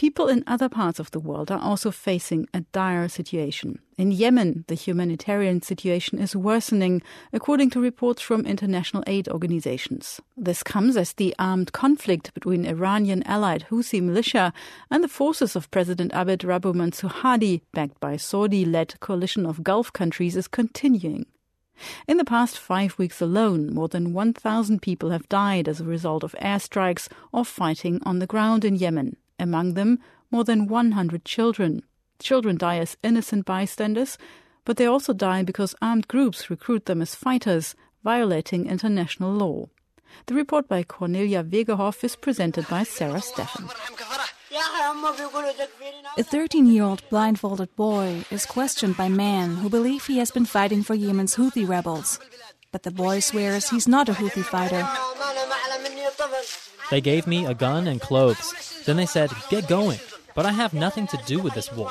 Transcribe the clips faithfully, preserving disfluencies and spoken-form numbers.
People in other parts of the world are also facing a dire situation. In Yemen, the humanitarian situation is worsening, according to reports from international aid organizations. This comes as the armed conflict between Iranian-allied Houthi militia and the forces of President Abd Rabbu Mansur Hadi, backed by Saudi-led coalition of Gulf countries, is continuing. In the past five weeks alone, more than one thousand people have died as a result of airstrikes or fighting on the ground in Yemen. Among them, more than one hundred children. Children die as innocent bystanders, but they also die because armed groups recruit them as fighters, violating international law. The report by Cornelia Wegehoff is presented by Sarah Steffen. A thirteen-year-old blindfolded boy is questioned by men who believe he has been fighting for Yemen's Houthi rebels. But the boy swears he's not a Houthi fighter. They gave me a gun and clothes. Then they said, "Get going." But I have nothing to do with this war.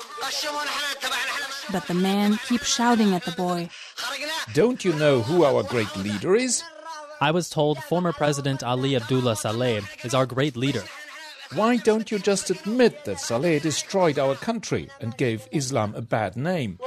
But the man keeps shouting at the boy. Don't you know who our great leader is? I was told former President Ali Abdullah Saleh is our great leader. Why don't you just admit that Saleh destroyed our country and gave Islam a bad name?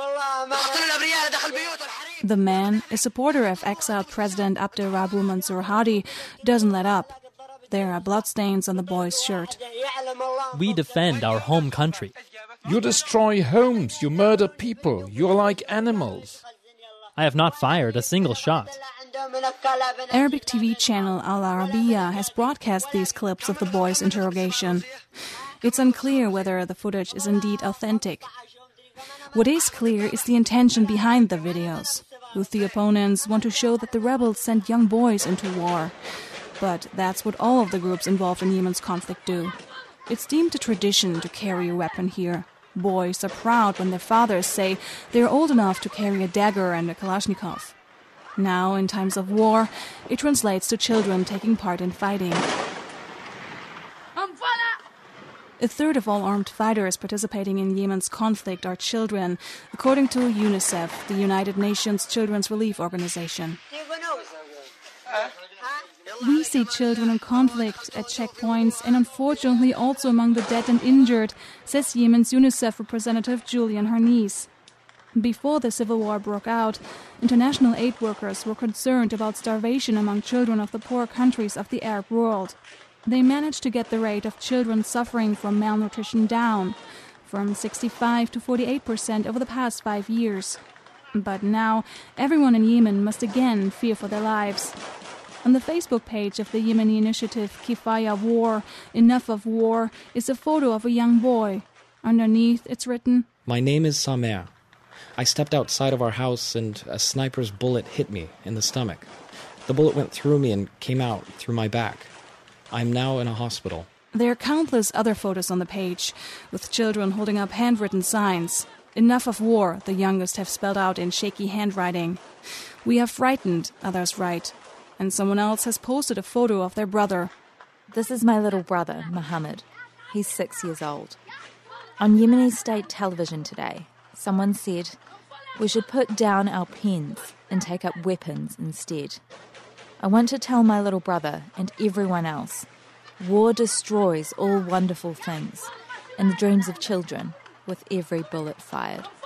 The man, a supporter of exiled President Abd Rabbu Mansur Hadi, doesn't let up. There are bloodstains on the boy's shirt. We defend our home country. You destroy homes, you murder people, you're like animals. I have not fired a single shot. Arabic T V channel Al Arabiya has broadcast these clips of the boy's interrogation. It's unclear whether the footage is indeed authentic. What is clear is the intention behind the videos. Houthi opponents want to show that the rebels sent young boys into war. But that's what all of the groups involved in Yemen's conflict do. It's deemed a tradition to carry a weapon here. Boys are proud when their fathers say they're old enough to carry a dagger and a Kalashnikov. Now, in times of war, it translates to children taking part in fighting. A third of all armed fighters participating in Yemen's conflict are children, according to UNICEF, the United Nations Children's Relief Organization. We see children in conflict at checkpoints and unfortunately also among the dead and injured, says Yemen's UNICEF representative Julian Harnese. Before the civil war broke out, international aid workers were concerned about starvation among children of the poor countries of the Arab world. They managed to get the rate of children suffering from malnutrition down, from sixty-five to forty-eight percent over the past five years. But now, everyone in Yemen must again fear for their lives. On the Facebook page of the Yemeni initiative Kifaya War, Enough of War, is a photo of a young boy. Underneath, it's written, "My name is Samer. I stepped outside of our house and a sniper's bullet hit me in the stomach. The bullet went through me and came out through my back. I'm now in a hospital." There are countless other photos on the page, with children holding up handwritten signs. Enough of war, the youngest have spelled out in shaky handwriting. We are frightened, others write. And someone else has posted a photo of their brother. This is my little brother, Mohammed. He's six years old. On Yemeni state television today, someone said, "We should put down our pens and take up weapons instead." I want to tell my little brother and everyone else, war destroys all wonderful things and the dreams of children with every bullet fired.